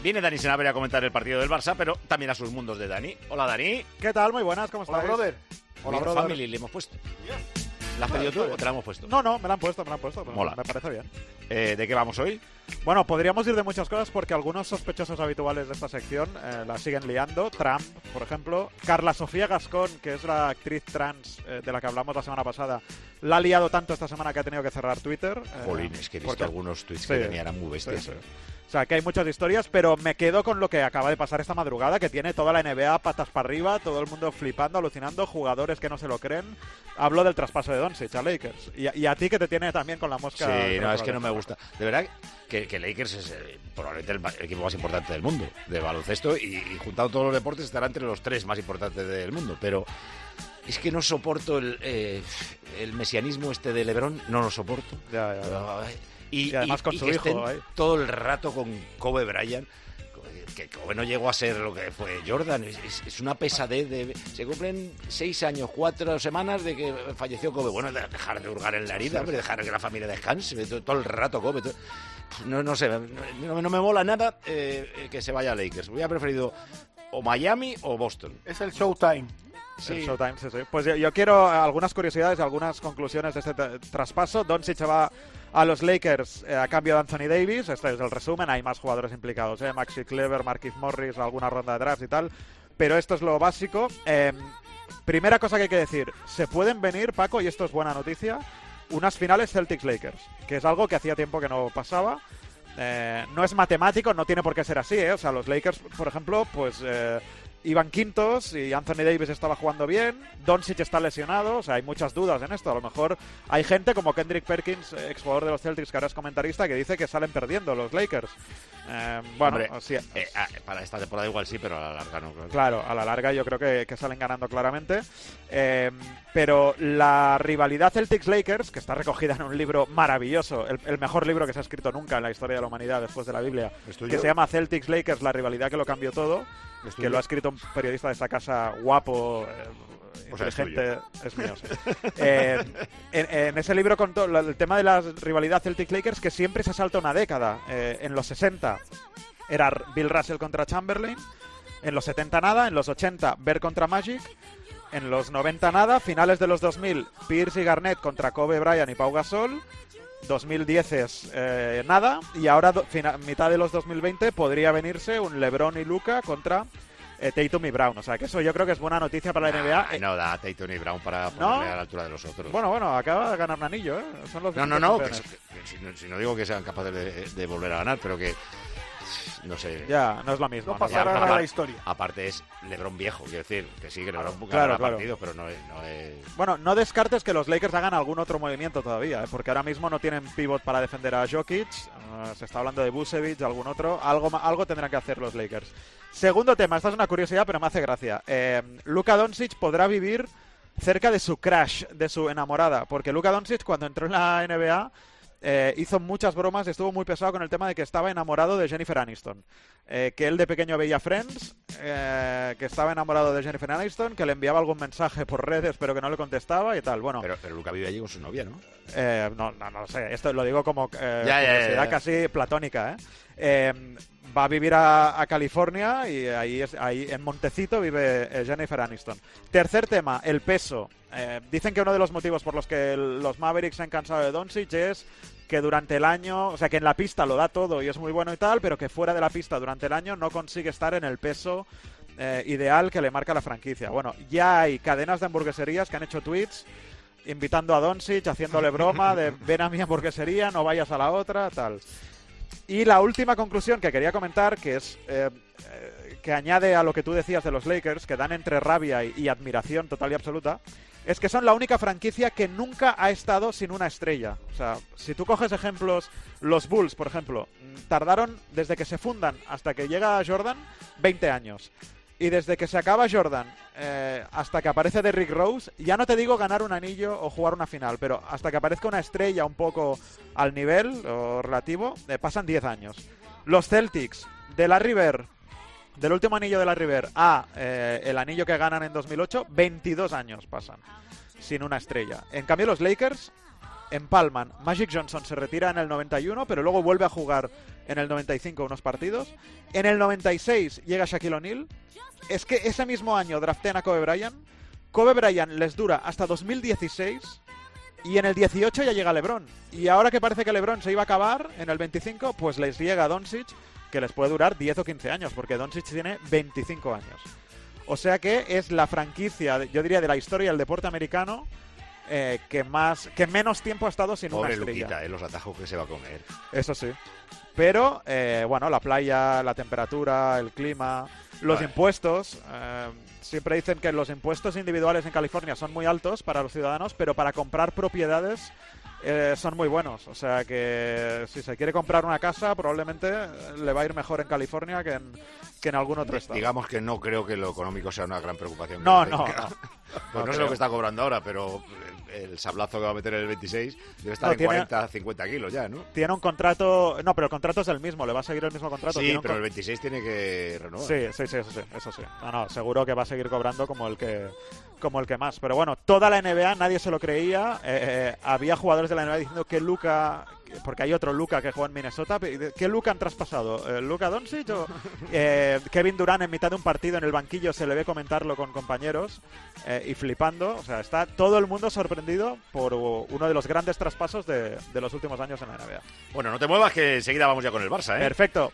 Viene Dani Sanabria a comentar el partido del Barça, pero también a sus mundos de Dani. Hola, Dani. ¿Qué tal? Muy buenas, ¿cómo estáis? Hola, brother. Hola, brother. Family le hemos puesto. ¿La has pedido tú o te la hemos puesto? No, me la han puesto. Mola. Me parece bien. ¿De qué vamos hoy? Bueno, podríamos ir de muchas cosas porque algunos sospechosos habituales de esta sección la siguen liando. Trump, por ejemplo. Carla Sofía Gascón, que es la actriz trans de la que hablamos la semana pasada, la ha liado tanto esta semana que ha tenido que cerrar Twitter. Jolín, es que he visto porque... algunos tweets sí, que tenía, eran muy bestias. Sí. O sea, que hay muchas historias, pero me quedo con lo que acaba de pasar esta madrugada, que tiene toda la NBA patas para arriba, todo el mundo flipando, alucinando, jugadores que no se lo creen. Hablo del traspaso de Doncic a Lakers. Y a ti, que te tiene también con la mosca. Sí, no, es que no me gusta. De verdad que Lakers es probablemente el equipo más importante del mundo de baloncesto y juntado todos los deportes estará entre los 3 más importantes del mundo, pero es que no soporto el mesianismo este de LeBron, no lo soporto. Ya. Y además con su hijo estén todo el rato con Kobe Bryant, que Kobe no llegó a ser lo que fue Jordan. Es una pesadez. Se cumplen 6 años, 4 semanas de que falleció Kobe. Bueno, dejar de hurgar en la herida, hombre, dejar que la familia descanse, todo el rato Kobe. No sé, no me mola nada que se vaya a Lakers. Hubiera preferido o Miami o Boston. Es el Showtime. Sí. El Showtime, sí. Pues yo quiero algunas curiosidades, algunas conclusiones de este traspaso. Doncic va a los Lakers a cambio de Anthony Davis. Este es el resumen. Hay más jugadores implicados, Maxi Kleber, Markieff Morris, alguna ronda de draft y tal. Pero esto es lo básico. Primera cosa que hay que decir. Se pueden venir, Paco, y esto es buena noticia, unas finales Celtics-Lakers, que es algo que hacía tiempo que no pasaba. No es matemático, no tiene por qué ser así, O sea, los Lakers, por ejemplo, pues... iban quintos y Anthony Davis estaba jugando bien, Doncic está lesionado, o sea, hay muchas dudas en esto. A lo mejor hay gente como Kendrick Perkins, exjugador de los Celtics, que ahora es comentarista, que dice que salen perdiendo los Lakers. Bueno, hombre, sí, para esta temporada igual sí, pero a la larga no. Claro, a la larga yo creo que salen ganando claramente. Pero la rivalidad Celtics-Lakers, que está recogida en un libro maravilloso, el mejor libro que se ha escrito nunca en la historia de la humanidad después de la Biblia, que se llama Celtics-Lakers, la rivalidad que lo cambió todo, que lo ha escrito un periodista de esta casa guapo, inteligente, es mío. Sí. En ese libro contó el tema de la rivalidad Celtics-Lakers, que siempre se salta una década. En los 60 era Bill Russell contra Chamberlain, en los 70 nada, en los 80 Bird contra Magic, en los 90 nada, finales de los 2000 Pierce y Garnett contra Kobe Bryant y Pau Gasol, 2010 es nada, y ahora mitad de los 2020 podría venirse un LeBron y Luka contra Tatum y Brown. O sea, que eso yo creo que es buena noticia para la NBA. No da Tatum y Brown para ponerle a la altura de los otros. Bueno, acaba de ganar un anillo, Son los no, si no digo que sean capaces de volver a ganar, pero que no sé. Ya, no es lo mismo. No pasará a la historia. Aparte es LeBron viejo, quiero decir, que sí, que LeBron claro. partidos, pero no es... Bueno, no descartes que los Lakers hagan algún otro movimiento todavía, porque ahora mismo no tienen pivot para defender a Jokic, se está hablando de Vucevic, de algún otro, algo tendrán que hacer los Lakers. Segundo tema, esta es una curiosidad, pero me hace gracia. Luka Doncic podrá vivir cerca de su crush, de su enamorada, porque Luka Doncic, cuando entró en la NBA... hizo muchas bromas, estuvo muy pesado con el tema de que estaba enamorado de Jennifer Aniston, que él de pequeño veía Friends, que estaba enamorado de Jennifer Aniston, que le enviaba algún mensaje por redes pero que no le contestaba y tal. Bueno, pero Luka vive allí con su novia, ¿no? No sé, esto lo digo como curiosidad casi platónica, va a vivir a California y ahí en Montecito vive Jennifer Aniston. Tercer tema, el peso. Dicen que uno de los motivos por los que los Mavericks se han cansado de Doncic es que durante el año, o sea, que en la pista lo da todo y es muy bueno y tal, pero que fuera de la pista durante el año no consigue estar en el peso ideal que le marca la franquicia. Bueno, ya hay cadenas de hamburgueserías que han hecho tweets invitando a Doncic, haciéndole broma de ven a mi hamburguesería, no vayas a la otra, tal. Y la última conclusión que quería comentar, que es que añade a lo que tú decías de los Lakers, que dan entre rabia y admiración total y absoluta, es que son la única franquicia que nunca ha estado sin una estrella. O sea, si tú coges ejemplos, los Bulls, por ejemplo, tardaron desde que se fundan hasta que llega Jordan 20 años. Y desde que se acaba Jordan hasta que aparece Derrick Rose, ya no te digo ganar un anillo o jugar una final, pero hasta que aparezca una estrella un poco al nivel o relativo, pasan 10 años. Los Celtics, de Larry Bird, del último anillo de Larry Bird a el anillo que ganan en 2008, 22 años pasan sin una estrella. En cambio los Lakers empalman. Magic Johnson se retira en el 91, pero luego vuelve a jugar en el 95 unos partidos, en el 96 llega Shaquille O'Neal, es que ese mismo año draftean a Kobe Bryant les dura hasta 2016 y en el 18 ya llega LeBron. Y ahora que parece que LeBron se iba a acabar en el 25, pues les llega Doncic, que les puede durar 10 o 15 años, porque Doncic tiene 25 años. O sea que es la franquicia, yo diría, de la historia del deporte americano que menos tiempo ha estado sin Pobre una estrella. Luquita, los atajos que se va a comer. Eso sí. Pero, bueno, la playa, la temperatura, el clima, los impuestos. Siempre dicen que los impuestos individuales en California son muy altos para los ciudadanos, pero para comprar propiedades son muy buenos. O sea que si se quiere comprar una casa, probablemente le va a ir mejor en California que en algún otro estado. Digamos que no creo que lo económico sea una gran preocupación. No. Pues no sé lo que está cobrando ahora, pero el sablazo que va a meter en el 26 debe estar en 40, 50 kilos ya, ¿no? Tiene un contrato... No, pero el contrato es el mismo, le va a seguir el mismo contrato. Sí, pero el 26 tiene que renovar. Sí, eso sí. No, seguro que va a seguir cobrando como el que más. Pero bueno, toda la NBA nadie se lo creía. Había jugadores de la NBA diciendo que Luka... Porque hay otro Luka que juega en Minnesota. ¿Qué Luka han traspasado? ¿Luka Doncic o...? Kevin Durant en mitad de un partido en el banquillo se le ve comentarlo con compañeros y flipando. O sea, está todo el mundo sorprendido por uno de los grandes traspasos de los últimos años en la NBA. Bueno, no te muevas que enseguida vamos ya con el Barça, ¿eh? Perfecto.